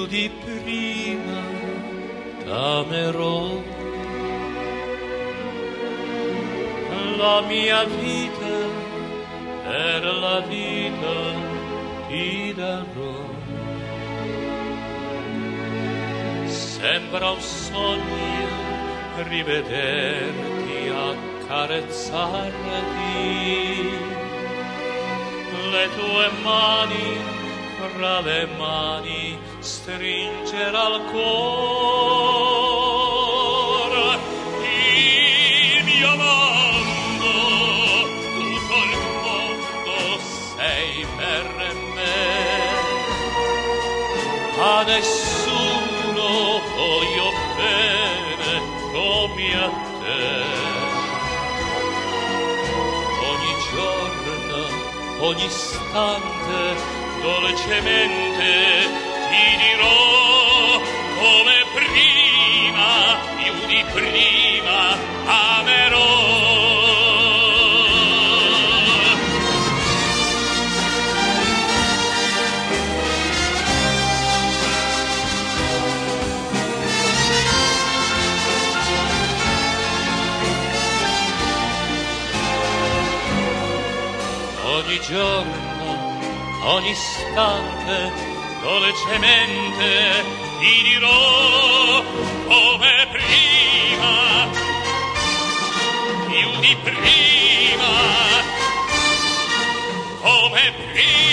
di prima t'amerò. La mia vita per la vita ti darò. Sembra un sogno rivederti, accarezzarti, le tue mani fra le mani stringere al cuore. Il mio mondo, tutto il mondo sei per me. A nessuno voglio bene come a te. Ogni giorno, ogni istante, dolcemente ti dirò come prima, più di prima amerò. Ogni giorno, ogni istante, dolcemente ti dirò come prima, più di prima, come prima.